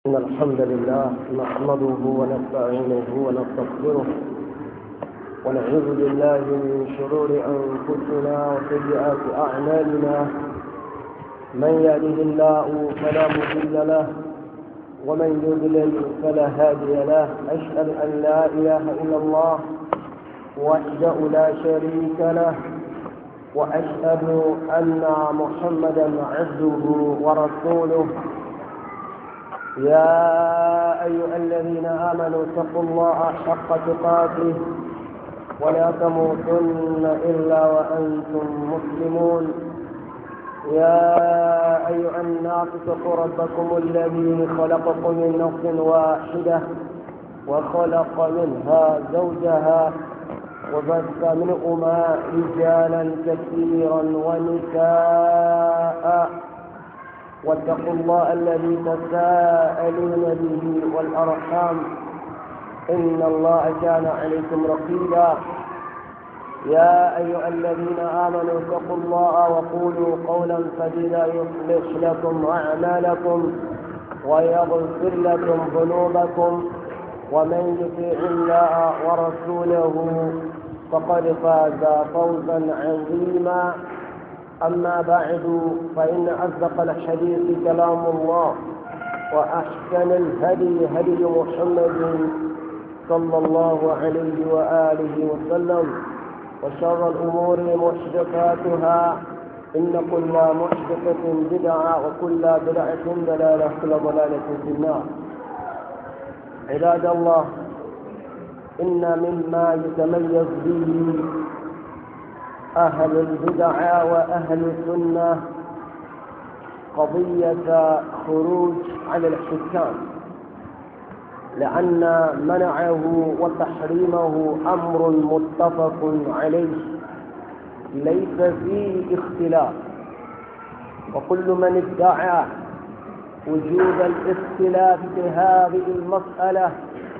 إن الحمد لله نحمده ونستعينه ونستغفره ونعوذ بالله من شرور أنفسنا وسيئات أعمالنا. من يهده الله فلا مضل له ومن يضلل فلا هادي له. أشهد أن لا إله إلا الله وحده لا شريك له، وأشهد أن محمدا عبده ورسوله. يا أيها الذين آمنوا اتقوا الله حق تقاته ولا تموتن إلا وأنتم مسلمون. يا أيها الناس اتقوا ربكم الذي خلقكم من نفس واحدة وخلق منها زوجها وبث منهما رجالا كثيرا ونساء، واتقوا الله الذي تساءلون به والأرحام إن الله كان عليكم رقيبا. يا أيها الذين آمنوا اتقوا الله وقولوا قولا سديدا يصلح لكم أعمالكم ويغفر لكم ذنوبكم، ومن يطع الله ورسوله فقد فاز فوزا عظيما. أما بعد، فإن أصدق الحديث كلام الله، وأحسن الهدي هدي محمد صلى الله عليه وآله وسلم، وشر الأمور محدثاتها، إن كل محدثة بدعة وكل بدعة ضلالة وكل ضلالة في النار. عباد الله، إن مما يتميز به أهل البدع وأهل السنة قضية خروج على الحكام، لأن منعه وتحريمه أمر متفق عليه ليس فيه اختلاف، وكل من ادعى وجود الاختلاف في هذه المسألة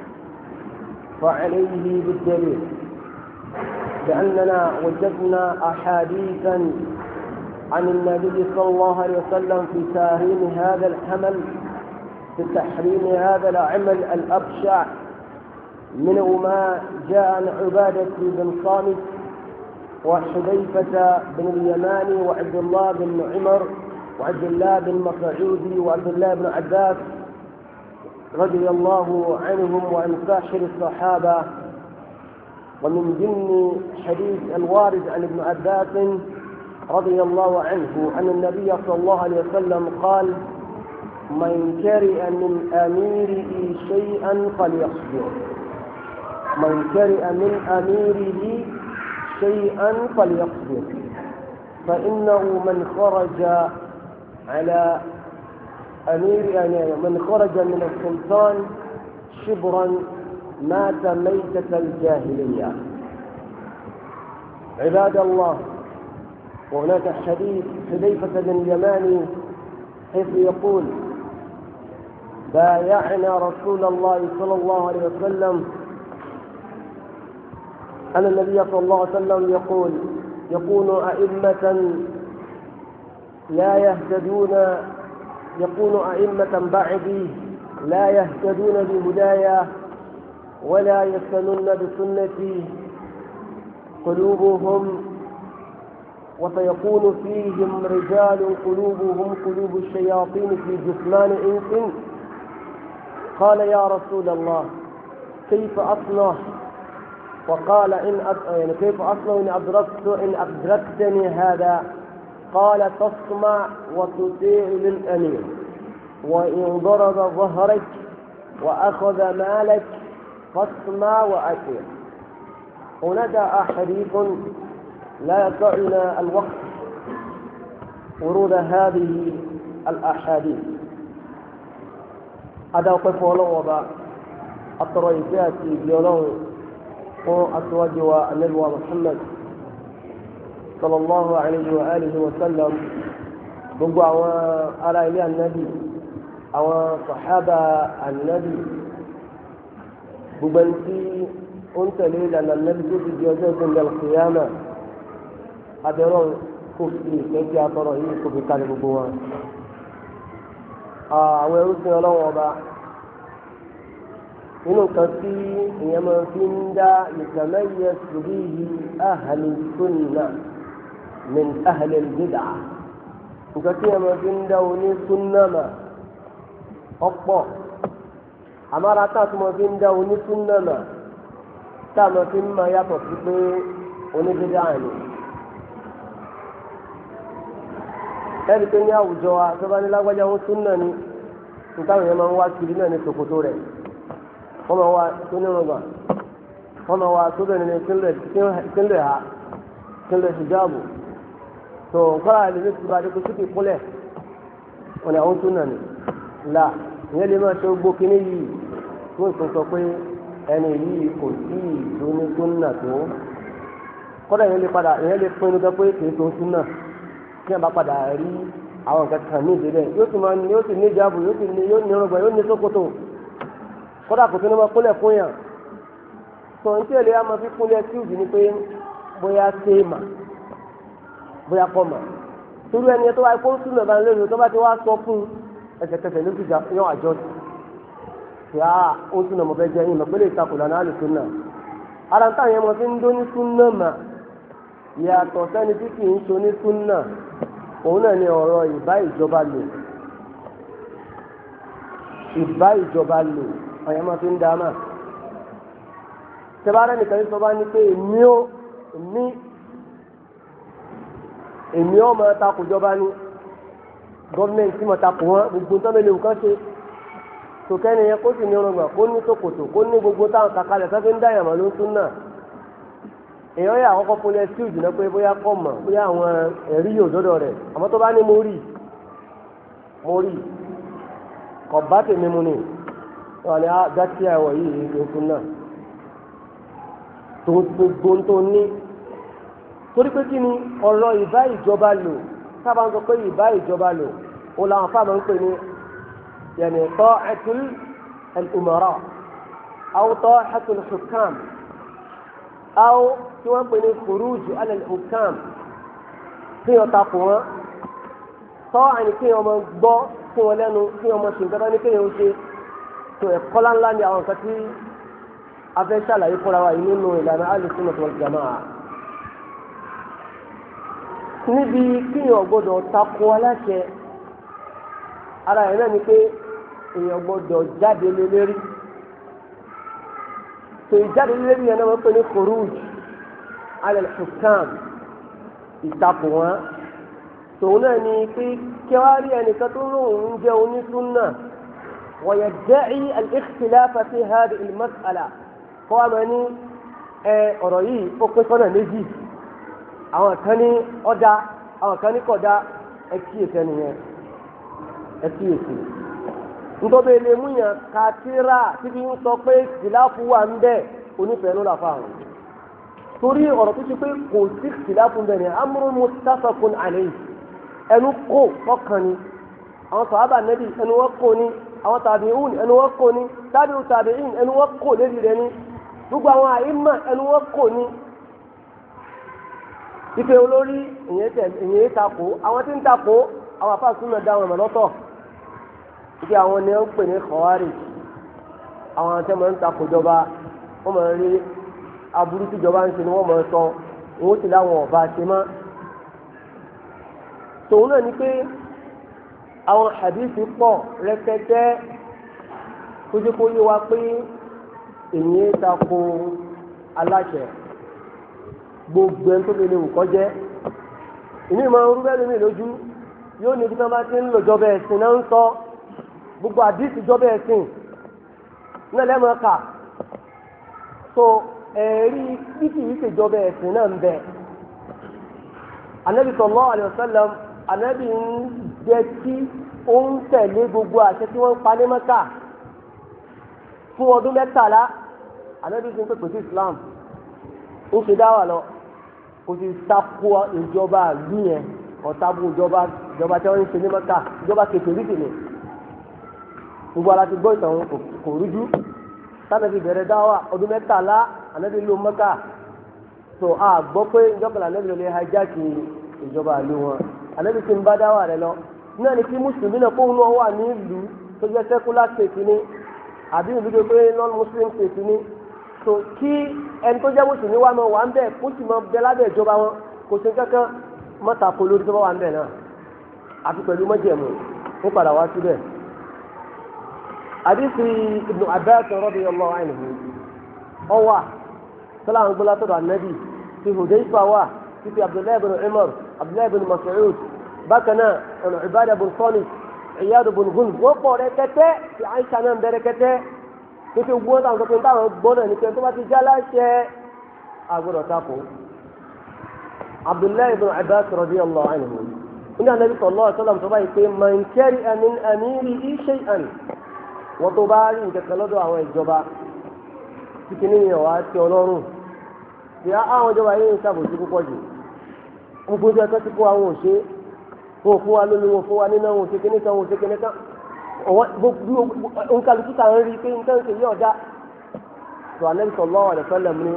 فعليه بالدليل، لأننا وجدنا أحاديثا عن النبي صلى الله عليه وسلم في تحريم هذا الحمل، في تحريم هذا العمل الأبشع. منه ما جاء عن عبادة بن صامت وحذيفة بن اليماني وعبد الله بن عمر وعبد الله بن مسعود وعبد الله بن عباس رضي الله عنهم وعن سائر الصحابة. ومن ضمن حديث الوارد عن ابن عباس رضي الله عنه أن النبي صلى الله عليه وسلم قال: من كره من أميره شيئا فليصبر، من كره من أميره شيئا فليصبر، فإنه من خرج على أمير، يعني من خرج من السلطان شبرا مات ميتة الجاهلية. عباد الله، وهناك حديث حذيفة بن اليماني حيث يقول: بايعنا رسول الله صلى الله عليه وسلم، أن النبي صلى الله عليه وسلم يقول: يكون أئمة لا يهتدون، يكون أئمة بعدي لا يهتدون بهدايا ولا يستنون بسنتي قلوبهم، وسيكون فيهم رجال قلوبهم قلوب الشياطين في جثمان إنس. قال: يا رسول الله، كيف أصنع؟ وقال: كيف أصنع إن أدركتني هذا؟ قال: تصمع وتطيع للأمير، وإن ضرب ظهرك وأخذ مالك فاسمع وأطيع. هناك أحاديث لا يسعنا الوقت ورود هذه الأحاديث. هذا وقف ولو وضع الطريقات بيولو أزواج النبي محمد صلى الله عليه وآله وسلم، gbogbo àwọn ará ilé ànábì, àwọn sàhábà ànábì, gbogbo ẹni tí ó ń tẹ̀lé ìlànà ànábì tó ti di ọjọ́ ìgbìmọ̀ al-qiyama, abẹ́rọ̀ kò fi ìfẹ́ tí a tọrọ yìí kò fi kárí gbogbo wọn. àwọn ẹrú sin ọlọ́wọ́n ọba nínú nǹkan tí èèyàn máa fi ń dá yatamayyazu bihi ahlu sunnah min ahli al-bid'ah nǹkan tí èèyàn máa fi ń dá oní súnnà mà ọ̀pọ̀ àmàrà tá a tún máa fi ń dá oní súnnà mà tá a máa fi ń máa yàtọ̀ sí pé oníbídà ni. ẹni pé ní àwùjọ wa tó bá ní lágbájá wọn súnnà ni nǹkan èèyàn máa ń wá kiri náà ní ṣòkòtò rẹ̀ wọ́n máa wá tó nírùngbà wọ́n máa wá tó bẹ̀rẹ̀ ní kílẹ̀ ha kílẹ̀ hijabu tó nkọ́ra lè ní tìbá dé kó sókè kúnlẹ̀ wọn ni àwọn súnnà ni là ìyẹn lè máa ṣe gbó kíní yìí tó ń sọ pé ẹni yìí kò sí ìlú ní súnnà tó kọ́dà ìyẹn lè padà ìyẹn lè pinnu gan pé kìí tó súnnà kí ẹ bá padà rí àwọn nǹkan kan ní ìdílé yóò sì ní ìjáàbù yóò ní irùngbọ̀n yóò ní ṣòkòtò kọ́dà kò tó ní máa kúnlẹ̀ fún yàn tó ń tẹ̀lé a máa fi kúnlẹ̀ tí òbí ni pé bóyá téèmà bóyá kọ́mà torí ẹni tó wáyé kó ń súnmọ̀ bá ń lérò tó bá ti wá sọ fún ẹsẹ̀kẹsẹ̀ ló ti yàn àjọ tí a ó súnmọ̀ mọ̀ fẹ́ jẹ́ yín mọ̀ pé lè takò lánà á lè súnmọ̀ ara ń tàn yẹn mọ̀ fi ń dó ní súnmọ̀ mà yàtọ̀ sẹ́ni tí kì í so ní súnmọ̀ òun náà ni ọ̀rọ̀ ìbá ìjọba lò ọ̀yẹ́ máa fi ń dá máa tẹ́bárẹ́ nìkan sọ bá ní pé èmi ó máa takò jọba ní gọ́ọ̀mẹ̀ntì máa takò wọn gbogbo tọ́mẹ́lẹ̀ nǹkan ṣe tòkẹ́ni yẹn kó sì ní ọrùngbà kó ní tòkòtò kó ní gbogbo táwọn kàkálẹ̀ fẹ́ fi ń dá ìyàmọ̀ ló ń tún náà èèyàn yà àkọ́kọ́ fún ẹ sí ìdùnnà pé bóyá kọ́ mọ̀ bóyá àwọn ẹ̀rí yóò dọ́dọ̀ rẹ̀ àmọ́ tó bá ní mo rí kọ̀ bá tèmi mu ni wọ́n ní dátí àwọ̀ yìí ló tún náà tó gbogbo tó ní torí pé kí ni ọ̀rọ̀ ìbá ìjọba lò sábà ń sọ pé ìbá ìjọba lò ó làwọn fáwọn ń pè ní yẹnì ta'atul al-umara aw ta'atul hukam aw tí wọ́n pè ní khuruj ala al-hukam kí wọ́n takò wọn tọ́ àní kí wọ́n máa gbọ́ kí wọ́n lẹ́nu kí wọ́n máa ṣe nǹkan bá ní kí wọ́n ṣe tó ẹ̀kọ́ ńlá ni àwọn nǹkan tí a fẹ́ ṣàlàyé fúnra wa yìí nínú ìlànà al-sunnah wal jamaa'ah. níbi kí èèyàn gbọ́dọ̀ takò aláṣẹ ara ẹ̀ náà ni pé èèyàn gbọ́dọ̀ jáde lé lérí tó ìjáde lé lérí yẹn náà wọ́n pè ní khuruj ala al-hukam ìtakò wọn tòun náà ni pé kí wọ́n rí ẹnìkan tó lóun ń jẹ́ onísúnnà ويدعي الاختلاف في هذه المسألة قام أني أرأيه أقصنا نجي أو كاني أدا أو كاني كودا أكيد nítorí ilé mú yàn kátírà tí fi ń sọ pé ìsìláàfù wà ń bẹ onífẹ̀ẹ́ ló là fáwọn torí ọ̀rọ̀ tó ṣe pé kò sí ìsìláàfù ń bẹ ní amrun muttafaqun alayhi ẹnu kò fọkàn ni àwọn sàhábà Nábì ẹnu wọn kò ní àwọn tàbíùn ẹnu wọn kò ní tábìù tàbíìn ẹnu wọn kò lérí rẹ ní gbogbo àwọn àìmọ̀ ẹnu wọn kò ní ife olórí ìyẹn takò àwọn tí ń takò àwọn afáàsùn náà dáhùn ẹ̀mọ́ lọ́tọ̀ ife àwọn ni wọ́n ń pè ní khawarij àwọn àti ẹ̀mọ́ ń takò jọba wọ́n mọ̀ rí aburú tí ìjọba ń ṣe ni wọ́n mọ̀ sọ wọ́n sì láwọn ọba ṣe mọ́ tòun náà ni pé àwọn hadithi pọ̀ rẹpẹtẹ tó jẹ́ kó yé wa pé èyí tako aláṣẹ gbogbo ẹni tó lè wù kọ́ jẹ́ ìní ìmọ̀ orú bẹ́ẹ̀ lómi lójú yóò ní ibi tí wọ́n bá ti ń lò jọba ẹ̀sìn náà ń sọ gbogbo àdìsí jọba ẹ̀sìn náà lẹ́mọ̀ ká so ẹ̀rí títí yìí ṣe jọba ẹ̀sìn náà ń bẹ Ànábì sallallahu alaihi wasallam Ànábì ń jẹ́ kí ó ń tẹ̀lé gbogbo àṣẹ tí wọ́n ń pa ní Mẹ́kà fún ọdún 13 Ànábì ti ń pèpè sí Islam ó ṣe dáwà lọ kò sì takò ìjọba ìlú yẹn ọ̀tàbù ìjọba tí wọ́n ń ṣe ní Mẹ́kà ìjọba kékeré kìíní gbogbo ara ti gbọ́ ìtàn kò rújú Ànábì bẹ̀rẹ̀ dáwà ọdún 13 Ànábì ló Mẹ́kà tó a gbọ́ pé ìjọba Ànábì lè hijack ìjọba ìlú wọn Ànábì ti ń bá dáwà rẹ lọ náà ni kí mùsùlùmí náà kóhun náà wà ní ìlú tó jẹ́ sẹ́kúlá state ní àbí ìlú tó pé non-muslim state ni so kí ẹni tó jẹ́ mùsùlùmí wà máa wà ń bẹ̀ kó sì máa bẹ lábẹ́ ìjọba wọn kò sí kankan mọ́ta kó lórí tó bá wà ń bẹ̀ náà àti pẹ̀lú mọ́jẹ̀mú ń padà wá síbẹ̀. àdìsí Ibn Abbas radiyallahu anhu ọwà sọlá àwọn gbọ́lá tọ̀dọ̀ ànábì ti Hudayfa wà títí Abdullahi ibn Umar Abdullahi ibn Mas'ud bákan náà ọ̀nà Ubadah ibn Samit Iyad ibn Ghunm wọ́n pọ̀ rẹ̀kẹ́tẹ́ ti Aisha náà bẹ̀rẹ̀ kẹ́tẹ́ títí gbọ́n táwọn sọ̀tún táwọn gbọ́dọ̀ ní pé tó bá ti já láṣẹ àgbọ̀dọ̀ tako. Abdullahi ibn Abbas radiyallahu anhu inna Nabi sallallahu alaihi wasallam tó bá yìí pé man kariha min amirihi shay'an wọ́n tó bá rí nǹkan kan lọ́dọ̀ àwọn ìjọba títí níyàn wá ti ọlọ́run bí àwọn ìjọba yìí ń ṣàbòsí púpọ̀ jù gbogbo ìjọba tó ti kó àwọn òṣè wọn ò fún wa lómi wọn fún wa nínú àwọn òṣè kíní kan wọn òṣè kíní kan nkàlùkù tá à ń rí i pé nǹkan ṣe yí ọ̀dà tó Ànábì sallallahu alaihi wasallam ní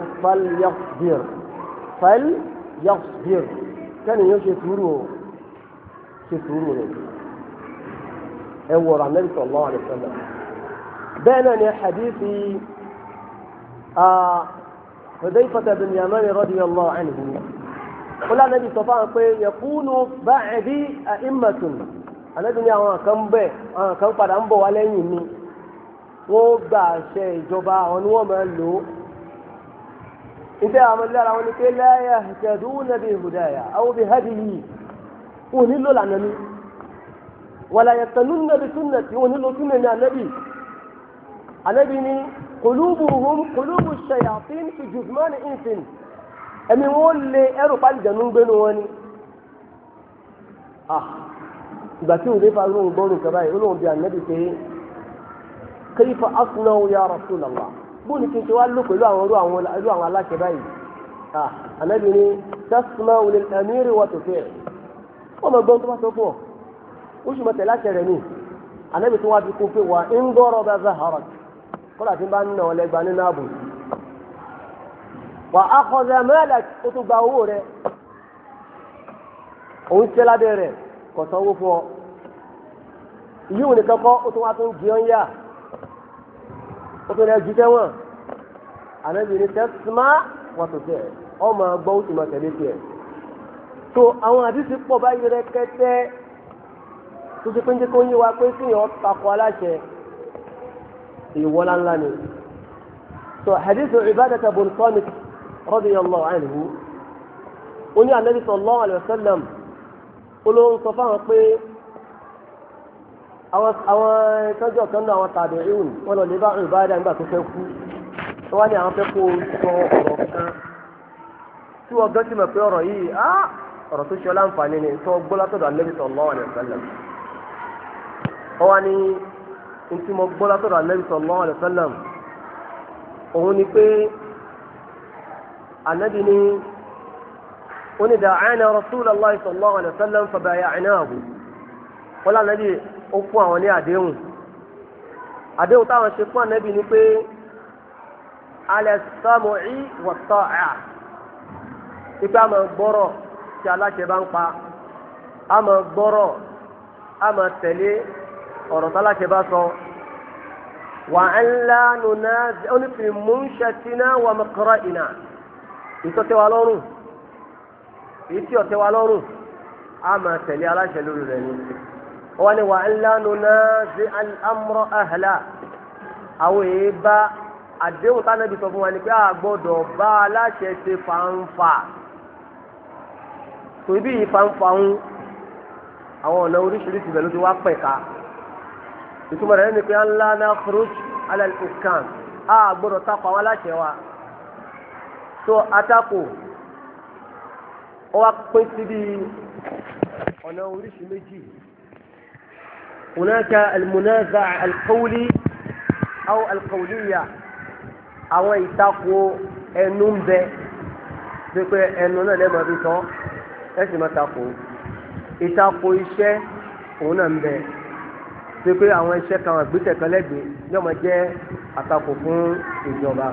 falyasbir kẹ́ni yóò ṣe sùúrù rẹ̀ ẹ wọ̀rọ̀ Ànábì sallallahu alaihi wasallam bẹ́ẹ̀ náà ni hadithi Hudayfah bin Yaman radiyallahu anhu kula Ànábì sọ fún wa pé yakunu ba'di a'immatun Ànábì ní àwọn kan padà ń bọ̀ wá lẹ́yìn mi wọ́n gba àṣẹ ìjọba àwọn ni wọ́n máa lò ó ìfẹ́ àwọn ọmọdé ara wọn ni pé la yahtaduna bi hudaya aw bi hadiyi wọn nílò lànà mi wala yastanunna bi sunnati wọn nílò súnmọ́ ní Ànábì ní qulubu shayatin fi juzmani insin ẹ̀mí wọn lé ẹrù pálíjẹ̀nú gbénu wọn ni ìgbà tí òde fa olóhùn gbọ́rùn kaba yìí olóhùn bí Ànábì pé kayfa asna'u ya Rasulallah bó ni kí n ṣe wá lò pẹ̀lú àwọn aláṣẹ báyìí Ànábì ní tasma'u lil amiri wa tuti' wọ́n mọ̀ gbọ́n tó bá sọ fún ọ ó sì mọ̀ tẹ̀lé àṣẹ rẹ̀ ní Ànábì tó wá fi kún pé wà ń gbọ́rọ̀ bá zaharak kọ́lá tí ń bá ń nà ọ lẹ́gba nínú ààbò wà á kọ́sẹ̀ malak ó tún gba owó rẹ̀ òun ṣe lábẹ́ rẹ̀ kò sanwó fún ọ yíwò nìkan kọ́ ó tún wá tún jí ọ́n yá ó tún lẹ́ ju tẹ́wọ̀n Ànábì ní tẹ́símà wọ́n tó tẹ̀ ọmọ gbọ́ ó sì mọ̀ tẹ̀lé tiẹ̀ tó àwọn àdìsí pọ̀ báyìí rẹ̀ kẹ́tẹ́ tó ti pé ń jẹ́ kó yé wa pé kíyàn takọ aláṣẹ ìwọ́lá ńlá ni tó hadith Ubadah bin Samit radiyallahu anhu ó ní Ànábì sallallahu alaihi wasallam olóhùn sọ fáwọn pé àwọn ìtọ́jú ọ̀kan náà àwọn tabi'un wọn lọ lè bá Ubadah nígbà tó fẹ́ kú wọn wá ní àwọn fẹ́ kó sọ ọ̀rọ̀ kan tí wọ́n gán sí mọ̀ pé ọ̀rọ̀ yìí ọ̀rọ̀ tó ṣe ọ́ láǹfààní ni tó gbọ́ látọ̀dọ̀ Ànábì sallallahu alaihi wasallam wọ́n wá ní ntí mo gbọ́ látọ̀dọ̀ Ànábì sallallahu alaihi wasallam òun ni pé Ànábì ní onídàáná Rasulullahi sallallahu alaihi wasallam fabaya'nahu wọ́n lánàá bí ó fún àwọn ní àdéhùn táwọn ṣe fún Ànábì ni pé ala sam'i wa ta'a ipe a máa gbọ́rọ̀ tí aláṣẹ bá ń pa a máa gbọ́rọ̀ a máa tẹ̀lé ọ̀rọ̀ tí aláṣẹ bá sọ wa an la nunazi ó ní fi munshatina wa maqra'ina ìtọ́tẹ́wà lọ́rùn ìtí ọ̀tẹ́wà lọ́rùn a máa tẹ̀lé aláṣẹ lórí rẹ̀ ni wọ́n ní wa an la nunazi al-amra ahla àwọn èèbá àdéhùn tánàbí sọ fún wa ni pé a gbọ́dọ̀ bá aláṣẹ ṣe fàǹfà tó ibi ìfàǹfà ń àwọn ọ̀nà oríṣiríṣi bẹ̀rù ti wá pẹ̀ka ìtumọ̀ rẹ̀ ni pé ńlá náà kúrúṣ alẹ́lẹ́kàn a gbọ́dọ̀ takò àwọn aláṣẹ wa tó atakò ó wá pín síbi ọ̀nà oríṣi méjì hunaka almunaza' alqawli aw alqawliya àwọn ìtakò ẹnu ń bẹ pé ẹnu náà lẹ́mọ̀ bí sọ ẹ sì máa takò ìtakò iṣẹ́ òun náà ń bẹ pé àwọn iṣẹ́ kan àgbésẹ̀ kan lẹ́gbẹ̀ẹ́ yóò máa jẹ́ àtakò fún ìjọba.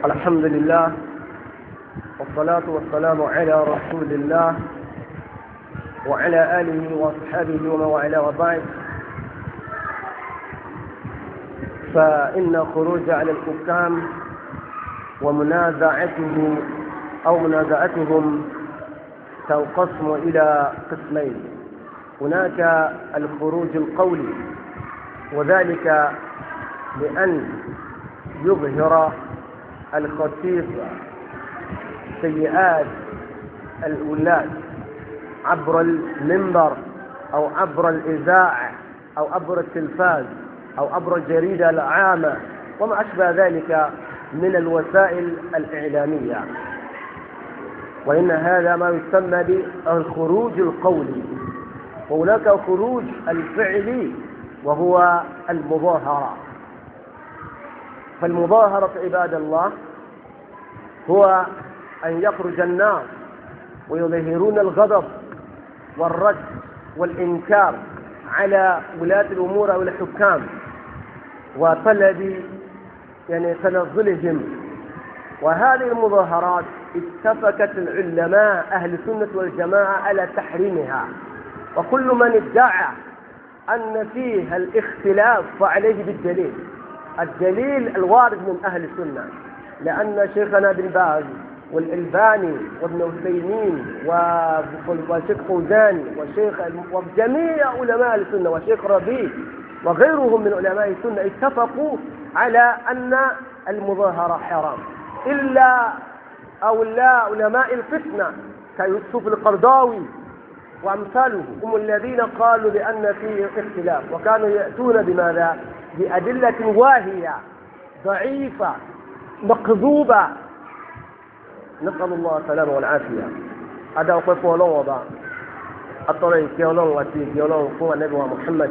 الحمد لله والصلاة والسلام على رسول الله وعلى آله وصحبه ومن والاه وبعد. فإن خروج على الحكام ومنازعتهم أو منازعتهم تنقسم إلى قسمين. هناك الخروج القولي، وذلك بأن يظهر الخطيب سيئات الولاة عبر المنبر أو عبر الإذاعة أو عبر التلفاز أو عبر الجريدة العامة وما أشبه ذلك من الوسائل الإعلامية، وإن هذا ما يسمى بالخروج القولي. وهناك خروج الفعلي وهو المظاهرة. فالمظاهرة عباد الله هو أن يخرج الناس ويظهرون الغضب والرد والإنكار على ولاة الأمور أو الحكام وطلب تنزلهم. وهذه المظاهرات اتفقت العلماء أهل السنة والجماعة على تحريمها، وكل من ادعى أن فيها الاختلاف فعليه بالدليل، الدليل الوارد من أهل السنة، لأن شيخنا بن باز والألباني وابن عثيمين والشيخ فوزاني وجميع علماء السنة والشيخ ربيع وغيرهم من علماء السنة اتفقوا على أن المظاهرة حرام، إلا علماء الفتنة كيوسف القرضاوي وأمثاله هم الذين قالوا بأن فيه اختلاف، وكانوا يأتون بماذا؟ بأدلة واهية ضعيفة مكذوبة، نسأل الله السلامة والعافية. هذا وقف الله وضع الطريق يولون واتيك يولون فوق النبي محمد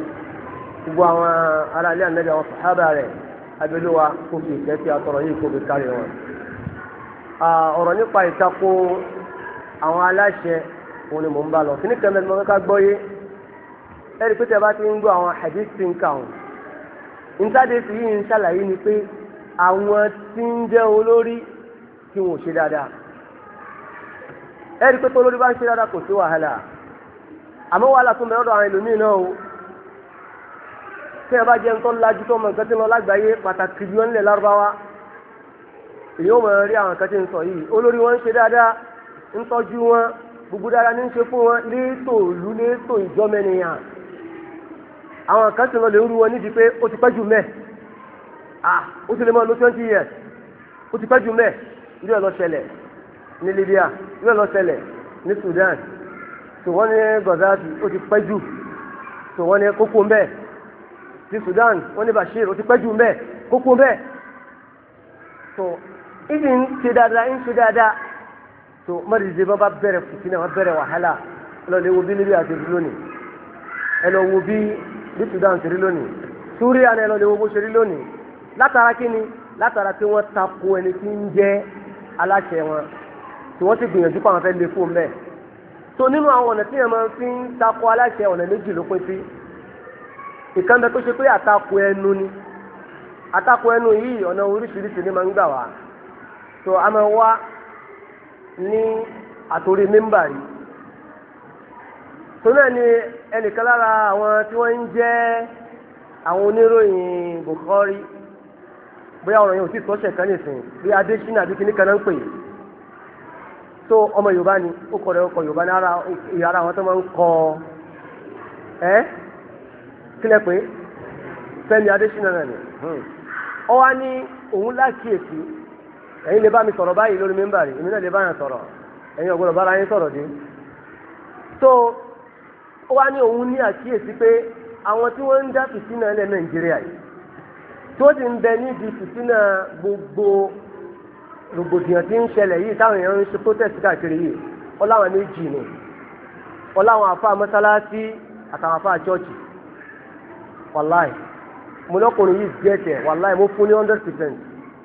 وعلى آله النبي والصحابة عليه أبلوا كفي كيفي الطريق بالكاريون. ọ̀rọ̀ nípa ìtakò àwọn aláṣẹ òun ni mò ń bá lọ kí ní kẹ́mẹ́ ni mo ká gbọ́ yé ẹ̀rí pé tẹ́ bá ti ń gbọ́ àwọn hadith tí ń kà wọ́n nítorí tí yìí ń ṣàlàyé ni pé àwọn tí ń jẹ́ olórí tí wọn ò ṣe dáadáa. ẹ̀rí pé tó olórí bá ń ṣe dáadáa kò sí wàhálà, àmọ́ wàhálà tó ń bẹ lọ́dọ̀ àwọn ẹlòmíì náà o. tí ẹ bá jẹ́ nǹkan lajú tó mọ nǹkan tí ń lọ lágbàáyé pàtàkì jù nílẹ̀ lárúbáwá, èyí ó mọ̀ rí àwọn nǹkan tí ń sọ yìí. olórí wọn ń ṣe dáadáa, ń tọ́jú wọn, gbogbo dáadáa ní ń ṣe fún wọn, létò ìlú létò ìjọmẹ́nìyàn. àwọn kan sì lọ lè rú wọn nídìí pé ó ti pẹ́ jù mẹ́ ó ti lè mọ́ lọ 20 years, ó ti pẹ́ jù mẹ́. irú ẹ̀ lọ ṣẹlẹ̀ ní Libya, irú ẹ̀ lọ ṣẹlẹ̀ ní Sudan, tó wọ́n ní Gaddafi ó ti pẹ́ jù, tó wọ́n ní kókó mbẹ́ ti Sudan, wọ́n ní Bashir ó ti pẹ́ jù mbẹ́ kókó mbẹ́. tó ìdí ń ṣe dáadáa tó mọ́rìndé bá bẹ̀rẹ̀ fìtínà wọ́n bẹ̀rẹ̀ wàhálà. lọ lè wo bí Libya ti rí lónìí, ẹ lọ wo bí Sudan ti rí lónìí, Súríà ni ẹ lọ lè wo bó ṣe rí lónìí. látara kíni? látara pé wọ́n tako ẹni tí ń jẹ́ aláṣẹ wọn, tí wọ́n ti gbìyànjú pé àwọn fẹ́ lè fún bẹ́ẹ̀. tó nínú àwọn ọ̀nà tí yẹn máa fi ń tako aláṣẹ ọ̀nà méjì ló pín sí. ìkan bẹ tó ṣe pé àtakò ẹnu ni. àtakò ẹnu yìí ọ̀nà oríṣiríṣi ni máa ń gbà wá. tó a máa wá ní àtòrí mímbàrí. tó náà ni ẹnìkan lára àwọn tí wọ́n ń jẹ́ àwọn oníròyìn Bukhari, bóyá ọ̀rọ̀ yẹn ò tí sọ́ṣẹ̀ kan nìsín bí Adésínà àbí kíní kan náà ń pè é. tó ọmọ Yorùbá ni ó kọ̀ rẹ̀ ọkọ̀ Yorùbá ní ara àwọn tó máa ń kọ kílẹ̀ pé Fẹ́mi Adésínà náà ni. ọ wá ní òun lákìyèsí, ẹ̀yin lè bá mi sọ̀rọ̀ báyìí lórí mímbàrí, èmi náà lè bá yàn sọ̀rọ̀, ẹ̀yin ọ̀gbọ́dọ̀ bára yín sọ̀rọ̀ dé. tó ó wá ní òun ní àkíyèsí pé àwọn tí wọ́n ń dá fìtínà ilẹ̀ Nàìjíríà yìí tí wọ́n ti ń bẹ nídìí fìtínà gbogbo rògbòdìyàn tí ń ṣẹlẹ̀ yìí táwọn èèyàn ń ṣe protest káàkiri yìí, ọláwọn méjì ni, ọláwọn àfa mọ́sálásí àtàwọn àfa chọ́ọ̀chì. wàláì mo lọ́kùnrin yìí jẹ́ tẹ̀, wàláì mo fún ní 100%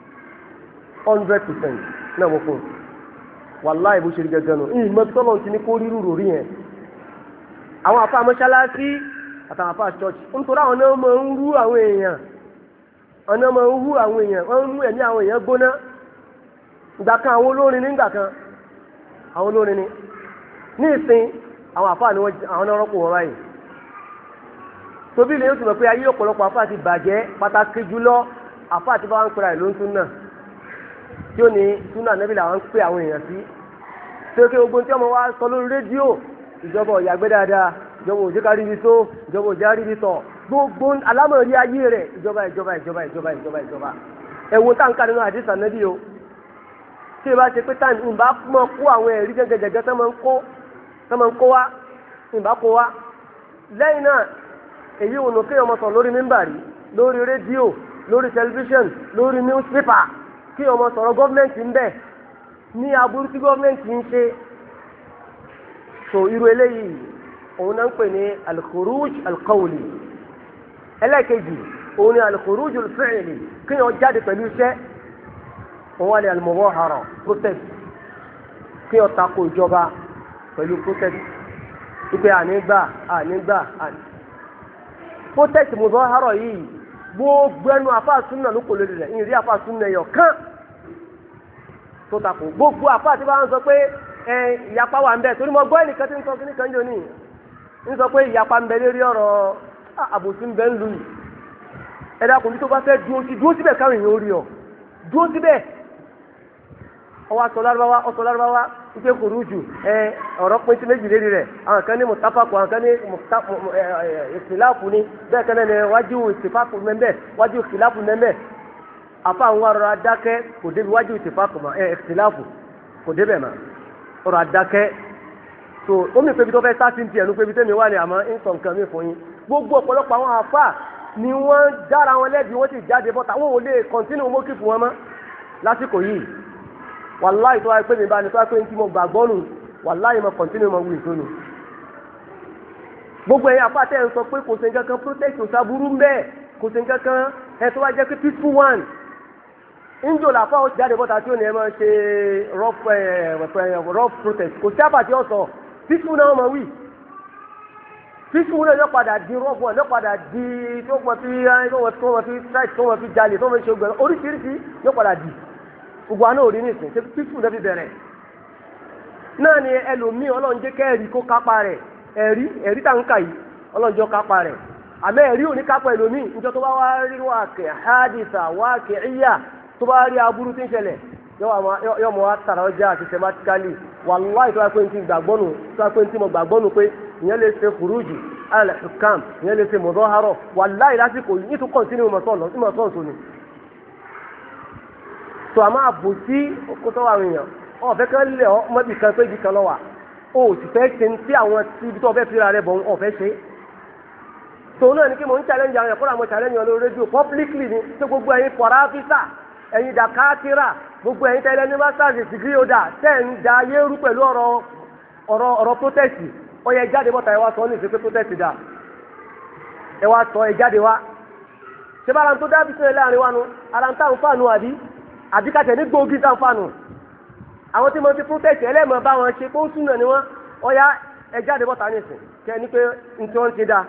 náà mo fún, wàláì bó ṣe rí gẹ́gẹ́ nù. ìmọ̀ tọ́lọ̀ ti ní kó rírù rò rí yẹn. àwọn àfa mọ́sálásí àtàwọn àfa chọ́ọ̀chì nítorí àwọn náà máa ń rú àwọn èèyàn, wọ́n mú ẹ̀mí àwọn èèyàn gbóná. ìgbà kan àwọn olórin nígbà kan àwọn olórin ní ìsìn àwọn àfáà ni àwọn náà rọ́pò wọn báyìí tóbi lè tún mọ̀ pé ayé ọ̀pọ̀lọpọ̀ àfáà ti bàjẹ́ pàtàkì jùlọ àfáà ti bá wọn pera ìlú súnà tí ó ní súnà nẹ́bí làwọn ń pè àwọn èèyàn sí tó kí gbogbo tí ọmọ wa sọ lórí rédíò ìjọba ọ̀yàgbẹ́ dáadáa ìjọba òjẹ́kárí ibi tó ìjọba òjẹ́kárí ibi tọ̀ gbogbo alámọ̀rí ayé rẹ̀ ìjọba ẹ̀wọ̀n táǹkà nínú àdìsá nẹ́bí o tí ẹ bá ṣe pé táǹkì ìbá mọ̀ kó àwọn ẹ̀rí gẹ́gẹ́gẹ́gẹ́ tó máa ń kó wá ìbá kó wá lẹ́yìn náà èyí ò nù kí ọmọ sọ lórí mímbàrí lórí rédíò lórí tẹlifíṣàn lórí níwúsípépà kí ọmọ sọ̀rọ̀ gọ́ọ̀mẹ̀ntì ń bẹ̀ ní aburú tí gọ́ọ̀mẹ̀ntì ń ṣe so irú eléyìí òun náà ń pè ní al-khuruj al-qawli ẹlẹ́ẹ̀kejì òun ni al-khuruj al-fi'li kí wọ́n jáde pẹ̀lú iṣẹ́ òun wà ní al-mudahara protest kí wọ́n tako ìjọba pẹ̀lú protest ìpè ànígbà protest mudahara yìí gbogbo ẹnu àfáàsúnà ló kò lórí rẹ̀ ìrírí àfáàsúnà ẹ̀yọ̀ kán tó tako gbogbo àfáàsí bá ń sọ pé ìyapa wà ń bẹ torí mo gbọ́ ẹnìkan tí ń sọ kíní kan jò ní ń sọ pé ìyapa ń bẹ lérí ọ̀rọ̀ àbòsí ń bẹ ń lu yìí ẹ̀dá kò ní tó bá fẹ́ dúró síbẹ̀ káwọn èèyàn orí ọ dúró síbẹ̀ ọwọ́ aṣọ lárúbáwá wípé kò rújù ọ̀rọ̀ pín sí méjì lérí rẹ̀ àwọn kan ní mùtáfàkù àwọn kan ní ìsìláàfù ni bẹ́ẹ̀ kan ní wájú ìsìfàkù mẹ́mẹ́ wájú ìsìláàfù mẹ́mẹ́ àfa àwọn arọ̀rọ̀ adákẹ́ kò débi wájú ìsìfàkù mà ìsìláàfù kò débẹ̀ mà ọ̀rọ̀ adákẹ́ so ó mi pébi tó fẹ́ sáà sí ti ẹ̀nu pébi tẹ́mi wà ní àmọ́ ń sọ nǹkan mi fún yín gbogbo ọ̀pọ̀lọpọ̀ àwọn àfa ni wọ́n dára wọn lẹ́bi wọ́n ti jáde bọ́ta wọn ò lè kọ́ntínú mọ́kì fún wọn mọ́ lásìkò yìí wàláì tó wáyé pé mi bá ní tó wáyé pé tí mo gbàgbọ́ nù wàláì mo kọ́ntínú mọ́ wù ìsónù gbogbo ẹ̀yin àfa tẹ́ ń sọ pé kò sí nǹkan kan protest kò sábúrú ń bẹ́ẹ̀ kò sí nǹkan kan ẹ̀ tó wá jẹ́ pé peaceful one injo la fa o jáde bọ́ta tí ó ní ẹ máa ṣe rough protest kò sí àbàtì ọ̀sọ̀ peaceful náà máa wí peaceful náà yóò padà di rough one yóò padà di tó wọ́n fi strike tó wọ́n fi jalè tó wọ́n fi ṣe gbẹ̀rẹ̀ oríṣiríṣi yóò padà di gbogbo àná òrí nìsín ṣe peaceful náà fi bẹ̀rẹ̀ náà ni ẹlòmíì ọlọ́run jẹ́ kẹ́ẹ̀rí kó kápá rẹ̀ ẹ̀rí tá ń kà yìí ọlọ́run jọ kápá rẹ̀ àmọ́ ẹ̀rí òní kápá ẹlòmíì níjọ́ tó bá wá rí wákẹ́ hadisa wákẹ́ ìyá tó bá rí aburú tí ń ṣẹlẹ̀ yọ mọ̀ wá tàrà ọjà àti sematikali wàláì tó wá pé ní ti gbàgbọ́nù tó wá pé ní ti mọ̀ gbàgbọ́nù pé ìyẹn lè ṣe fùrújì al-hukam ìyẹn lè ṣe mudahara wàláì lásìkò yìí tó kọ̀ntínú ìmọ̀sọ̀ọ̀sọ̀ ni. tó a máa bò sí kótó àwọn èèyàn ọ̀fẹ́ kan lẹ̀ ọ́ mọ́bì kan pé ibi kan lọ́wà o sì fẹ́ ṣe ní tí àwọn tí ibi tó ọ̀fẹ́ fira rẹ̀ bọ̀ ọ̀fẹ́ ṣe. tòun náà ni kí mo ń challenge àwọn ẹ̀kọ́ àwọn challenge wọn lórí rédíò publicly ni tó gbogbo ẹ̀yin fọ̀rọ̀ áfíìsà ẹ̀yin dàkátìrà gbogbo ẹ̀yin tẹ́lẹ̀ ní masters degree holder tẹ́ ń da yéérú pẹ̀lú ọ̀rọ̀ protest ó yẹ jáde bọ́ta ẹ wá sọ ní ìsìnkú protest dà ẹ wá sọ ẹ jáde wá ṣé bá ara tó dábì sílẹ̀ láàrin wa nu ara ń táwọn fáànù àbí kàtẹ́ ní gbòógì táwọn fáànù àwọn tí wọ́n ti protest ẹlẹ́mọ̀ bá wọn ṣe kó ń súnà ni wọ́n ó yá ẹ jáde bọ́ta ní ìsìn kẹ́ ní pé n tí wọ́n ti dá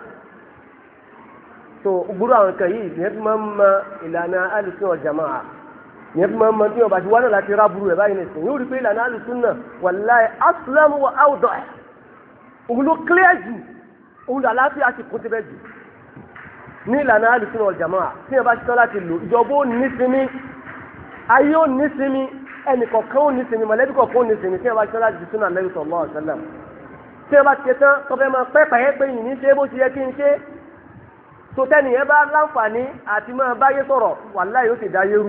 so gbúrú àwọn nǹkan yìí ìyẹn fi máa ń mọ ìlànà alùsùn ọ̀jàmáà yẹn fi máa ń mọ bí wọn bá ti wá náà láti rábùrú rẹ báyìí nìsín yóò rí pé ìlànà alùsùn náà wàláhì aslam wa awdah òun ló clear jù òun ló àlàáfíà ti kún síbẹ̀ jù ní ìlànà alùsùn wal jamaa tí wọn bá ti tán láti lò ìjọba ó ní sinmi ayé ó ní sinmi ẹnì kọ̀ọ̀kan ó ní sinmi mọ̀lẹ́bí kọ̀ọ̀kan ó ní sinmi tí wọn bá ti tán láti di sunnah Nabi sallallahu alaihi wasallam tí wọn bá ti tán tọ́fẹ́ máa pẹ́pẹ́ pé yìí ní ṣe bó ti yẹ kí n ṣe tó tẹ́nìyẹn bá láǹfààní àti máa báyé sọ̀rọ̀ wàláhì yóò ti dá yé rú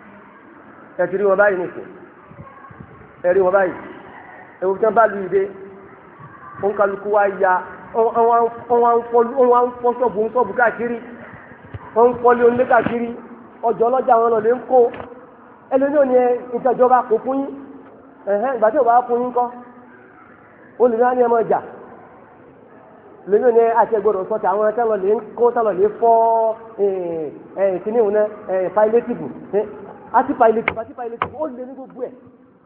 ẹtìrí wọn báyìí nìkan ẹrí wọn báyìí ewu tí wọn bá lu ìdè ònkàlùkù wa ya wọn ń fọ ṣọ́ọ̀bù káàkiri wọn ń fọlé onílé káàkiri ọjọ́ ọlọ́jà wọn lọ lè ń kó ẹlẹ́ni ò ní ìtẹ̀jọba kò fún yín ìgbà tí ò bá fún yín kọ́ ó lè ní wọn ní ẹmọ ìjà lẹ́nu ní àti ẹgbẹ́rún sọ́ọ̀tì àwọn tẹ́lọ̀ lè ń kó tẹ́lọ̀ lè fọ́ kíní ìwọ̀n pàìlẹ́tìbù àti pàìlẹ́tìbù ó lè ní gbogbo ẹ̀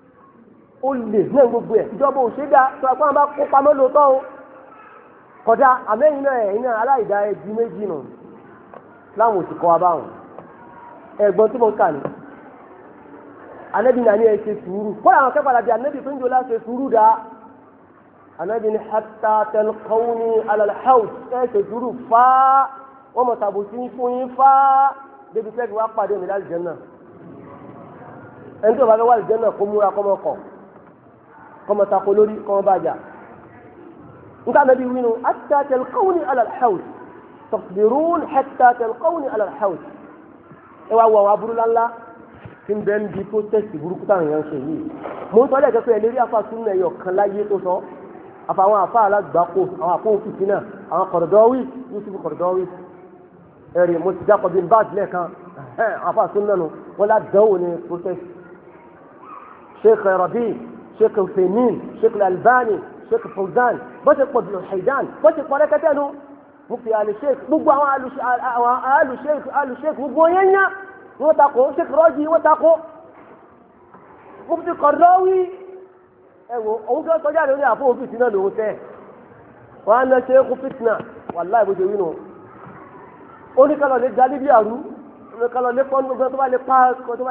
ó lè ní gbogbo ẹ̀ ìjọba ò ṣe dá tó àpá bá kó pamọ́ lóòótọ́ o kọjá àmẹ́yìn náà ẹ̀yìn náà aláìdá ẹbí méjì nù láwọn òsì kọ́ abáwọn ẹ̀gbọ́n tí mo kà ní anabi nani ẹ ṣe sùúrù kọ́ra àwọn akẹ́kọ̀ọ́ àti anabi tó ń jọ láti ṣe sùúrù dá anabi ni hatta talqawni ala al-hawd ẹ ṣe sùúrù fáá wọ́n mọ̀ tàbùsí fún yín fáá débi tẹ́bi wá pàdé mi láti jẹ́ náà ẹni tó bá fẹ́ wá lè jẹ́ náà kó múra kọ́mọ kọ̀ kọ́mọ tako lórí kọ́mọ bàjá nǹkan anabi wínú hatta talqawni ala al-hawd tasbirun hatta talqawni ala al-hawd ẹ wá wọ àwọn aburú ńláńlá tí ń bẹ ń di protest burúkú táwọn èèyàn ń ṣe yìí mo ń sọ lẹ́ẹ̀kẹ́ pé ẹlẹ́rìí afa súnmọ́ ẹ̀yọ̀ kan láyé tó sọ àfàwọn afa alágbàkó àwọn àpòhùn fìtínà àwọn Qaradawi Yusuf Qaradawi ẹ̀rì mo ti dákọ̀ bí n bá àdìlẹ̀ kan afa súnmọ́ nù wọ́n ládàáwò ní protest Sheikh Rabi Sheikh Femin Sheikh Albani Sheikh Fawzan bó ṣe pọ̀ jùlọ Haidan bó ṣe pọ̀ rẹ́kẹ́tẹ́ nu mufti al-Sheikh gbogbo àwọn al-Sheikh gbogbo yẹn yá wọ́n takò Sheikh Raji wọ́n takò Mufti Qaradawi ẹ̀wọ̀ òun tó sọjá lórí àfọwọ́ fìtínà lòun tẹ́ wọ́n á ná Sheikh fìtínà wàláì bó ṣe wí nù ó ní kálọ̀ lé dalí bí àrú ó ní kálọ̀ lé fọ́nù gbọ́n tó bá lè pa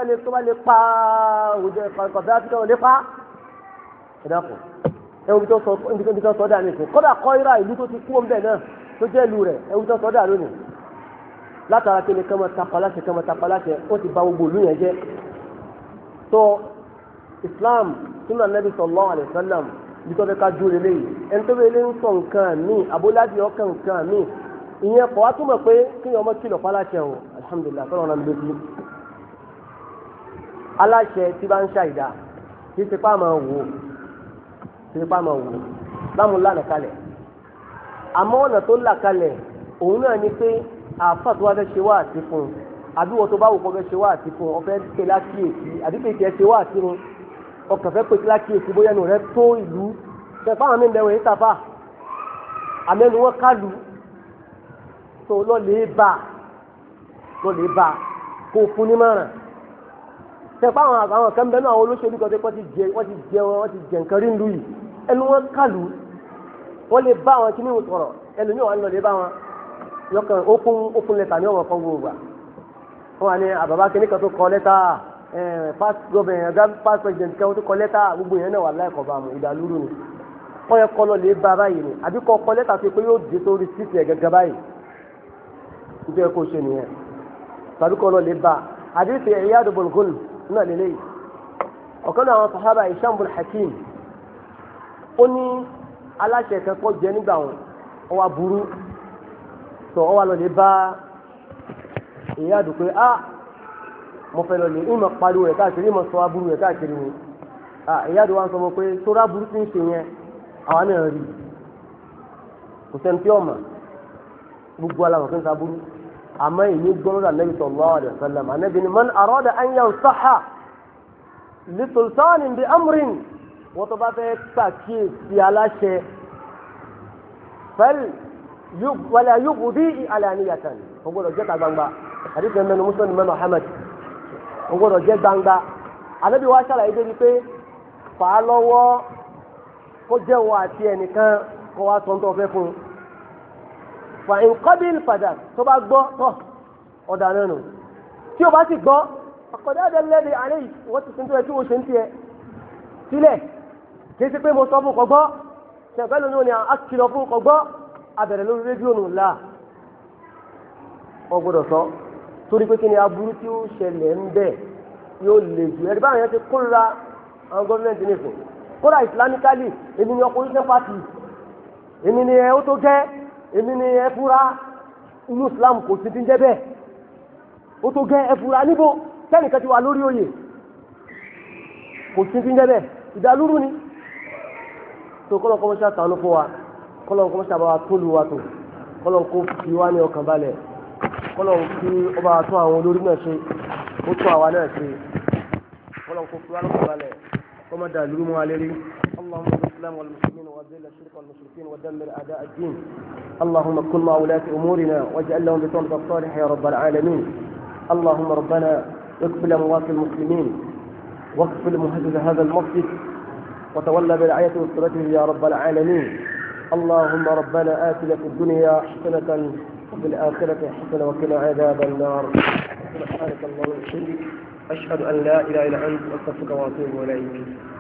òjò kọ̀dá tí kálọ̀ lé pa ẹ̀dá kù ẹ̀wọ̀n bí tó sọ dà ní ìsìn kọ́dà kọ́ ira ìlú tó ti kú ọ̀nbẹ náà tó jẹ́ ìlú rẹ̀ ẹ̀wọ̀n tó sọ dà lónìí látara kí ni kama tapaláṣẹ ó ti bà gbogbo ìlú yẹn jẹ́ tó Islam sínú anabi sallallahu alaihi wasallam bí tó fẹ́ ká ju lélẹ̀ yìí ẹni tó bẹ lé ń sọ nǹkan míì abúládìí ọkàn nǹkan míì ìyẹn kọ́ wá túmọ̀ pé kí ni ọmọ kìlọ̀ fáláṣẹ o alhamdulilayi tọ́lọ́ náà lójú aláṣẹ tí bá ń ṣàìdá kí tipa máa wò láàmú lánàá kalẹ̀ àmọ́ ọ̀nà tó là kalẹ̀ òun náà ni pé àfa tó wá fẹ́ ṣe wá àti fún un àbí wọ́n tó bá wò kó fẹ́ ṣe wá àti fún un ọ̀fẹ́ ké lákìyèsí àbí pé tiẹ̀ ṣe wá àti fún un ọkàn fẹ́ pé lákìyèsí bóyá ẹnu rẹ tó ìlú ṣe fáwọn mí bẹ̀rẹ̀ ìtafà àmẹ́nu wọn kálu tó lọ́lẹ̀ bá kó fún ní márùn ṣe fáwọn àwọn kan bẹ́ẹ̀ náà àwọn olóṣèlú kan tó wọ́n ti jẹ nǹkan rí nílùú yìí ẹnu wọn kálu wọ́n lè bá àwọn kíní sọ̀rọ̀ ẹlòmíì wọn lọ lè bá wọn yọkàn open letter ní ọmọ kan gbogbo wọn wà ní àbàbá kìíní kan tó kọ lẹ́tà past government past president kan tó kọ lẹ́tà gbogbo yẹn náà wà láìkọ̀ bá mu ìdàlúrú ni wọ́n yẹ kọ́ lọ lè bá báyìí ni àbí kọ́ kọ lẹ́tà tó pé yóò dé sórí títì ẹ̀ gẹ́gẹ́ báyìí nítorí kó ṣe nìyẹn tàbí kọ́ lọ lè bá àdìsí Iyad ibn Ghul náà lélẹ́yìí ọ̀kan náà àwọn sàhábà Hisham ibn Hakim ó ní aláṣẹ kẹ́kọ̀ọ́ jẹ nígbà wọn wọ́n wá burú tó ọ wà lọ lè bá Iyad pé mo fẹ́ lọ lè ìmọ̀ pariwo rẹ̀ káàkiri ìmọ̀ sọ aburú rẹ̀ káàkiri ni Iyad wa ń sọ pé sọ́ra aburú ti ń ṣe yẹn àwọn náà rí kò sẹ́ni tí ọ̀mà gbogbo alamọ̀ fún saburú àmọ́ èyí gbọ́dọ̀ Ànábì sallallahu alaihi wasallam Ànábì ni man arada an yansaha li sultanin bi amrin wọ́n tó bá fẹ́ pàkíyèsí aláṣẹ wala yubdi alaniyatan o gbọ́dọ̀ jẹ́ ta gbangba hadith mẹ́nu Muslim mẹ́nu Ahmad o gbọ́dọ̀ jẹ́ gbangba Ànábì wa ṣàlàyé débi pé fà á lọ́wọ́ kó jẹ́ wọ àti ẹnìkan kó wá sọ tó fẹ́ fún un fa in qabil padà tó bá gbọ́ tọ́ ọ̀dà náà nù tí o bá sì gbọ́ ọ̀kọ̀dá àdẹ́lẹ́dẹ́ àlẹ́ yìí wọ́n ti sin tó yẹ kí wọ́n ṣe ń tiẹ̀ sílẹ̀ kì í ṣe pé mo sọ fún kọ̀gbọ́ ṣẹ̀fẹ́ lónìí ni a kìlọ̀ fún kọ̀gbọ́ abẹ̀rẹ̀ lórí rédíò nù là wọ́n gbọ́dọ̀ sọ torí pé kí ni aburú tí ó ṣẹlẹ̀ ń bẹ̀ yóò lè jù ẹ̀rí báwọn yẹn ti kóra àwọn gọ́ọ̀mẹ̀ntì nìkan kóra islamically èmi ni opposition party èmi ni ẹ ó tó gẹ́ èmi ni ẹ fura inú islam kò sí ti ń jẹ́ bẹ́ẹ̀ ó tó gẹ́ ẹ fura níbo kẹ́nìkan ti wà lórí oyè kò sí ti ń jẹ́ bẹ́ẹ̀ ìdálúrú ni tó kọ́lọ̀ kọ́ mọ́ṣá tànú fún wa kọ́lọ̀ kọ́ mọ́ṣá bá wa tó lu wa tó kọ́lọ̀ kó fi wá ní ọkàn balẹ̀ kọ́lọ̀ kí ọba wa tún àwọn olórí náà ṣe ó tún àwa náà ṣe kọ́lọ̀ kó fi wá lọ́kàn balẹ̀ kọ́ mọ́ dàlúrú mọ́ alẹ́ rí اللهم اغفر الاسلام والمسلمين واذل الشرك والمشركين ودمر اعداء الدين اللهم كن مع ولاة امورنا واجعل لهم بطانة الصالح يا رب العالمين اللهم ربنا اكفل اموات المسلمين واكفل مهجر هذا المسجد وتولى برعايته وصلته يا رب العالمين اللهم ربنا آتنا في الدنيا حسنة وفي الآخرة حسنة وقنا عذاب النار. سبحانك اللهم وبحمدك أشهد أن لا إله إلا أنت أستغفرك وأتوب إليك.